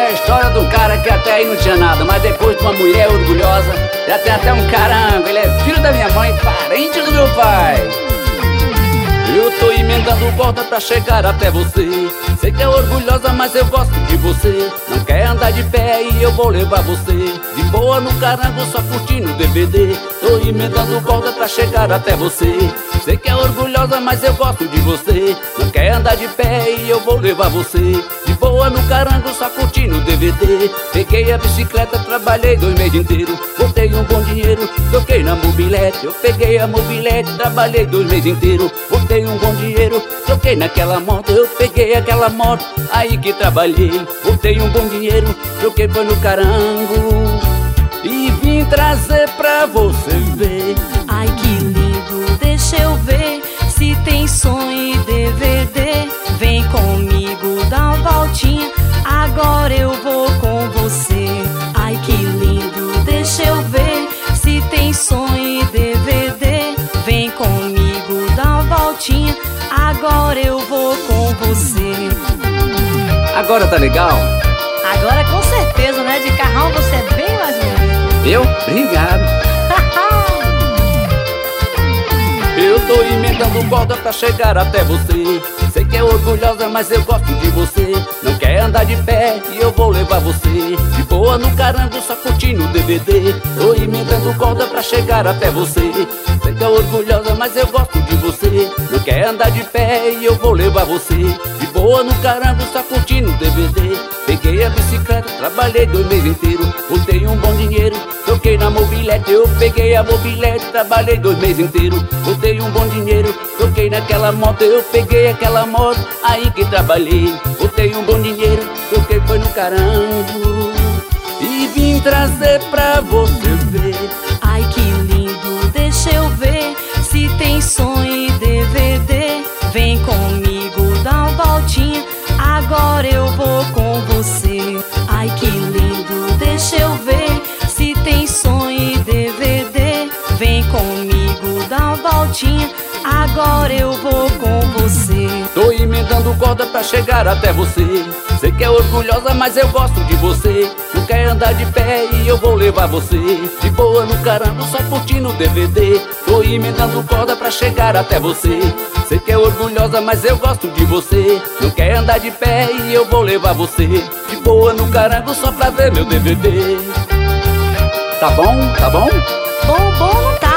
Essa é a história de um cara que até aí não tinha nada, mas depois de uma mulher orgulhosa, já tem até um carango. Ele é filho da minha mãe, parente do meu pai. Eu tô emendando corda pra chegar até você. Sei que é orgulhosa, mas eu gosto de você. Não quer andar de pé e eu vou levar você de boa no carango, só curtindo o DVD. Tô emendando corda pra chegar até você. Sei que é orgulhosa, mas eu gosto de você. Não quer andar de pé e eu vou levar você de boa no carango, só curtindo o DVD. Peguei a bicicleta, trabalhei 2 meses inteiros. Botei um bom dinheiro, toquei na mobilete. Eu peguei a mobilete, trabalhei 2 meses inteiros. Botei um bom dinheiro, troquei naquela moto. Eu peguei aquela moto, aí que trabalhei. Botei um bom dinheiro, troquei foi no carango e vim trazer pra você ver. Ai que lindo, deixa eu ver se tem som e DVD. Vem comigo, dá uma voltinha, agora eu vou com você. Ai que lindo, deixa eu ver se tem som e DVD. Vem comigo, dá uma voltinha, agora eu vou com você. Agora tá legal? Agora com certeza, né? De carrão você é bem mais bonito. Eu? Obrigado. Eu tô emendando corda pra chegar até você. Sei que é orgulhosa, mas eu gosto de você. Não quer andar de pé e eu vou levar você de boa no carango, só curtindo o DVD. Tô emendando corda pra chegar até você. Sei que é orgulhosa, mas eu gosto de você. Não quer andar de pé e eu vou levar você de boa no carango, só curtindo o DVD. Peguei a bicicleta, trabalhei 2 meses inteiros. Botei um bom dinheiro, toquei na mobilete. Eu peguei a mobilete, trabalhei 2 meses inteiros. Botei um bom dinheiro, toquei naquela moto. Eu peguei aquela moto, aí que trabalhei. Botei um bom dinheiro, toquei foi no carango e vim trazer pra você ver. Ai que lindo, deixa eu ver se tem som e DVD. Vem comigo, dá uma voltinha, agora eu vou com você. Ai que lindo, deixa eu ver se tem som e DVD. Vem comigo, dá uma voltinha, agora eu vou com você. Tô emendando corda pra chegar até você. Sei que é orgulhosa, mas eu gosto de você. Não quer andar de pé e eu vou levar você de boa no carango, só curtindo o DVD. Tô emendando corda pra chegar até você. Sei que é orgulhosa, mas eu gosto de você. Não quer andar de pé e eu vou levar você de boa no carango, só pra ver meu DVD. Tá bom? Tá bom? Bom, bom não tá.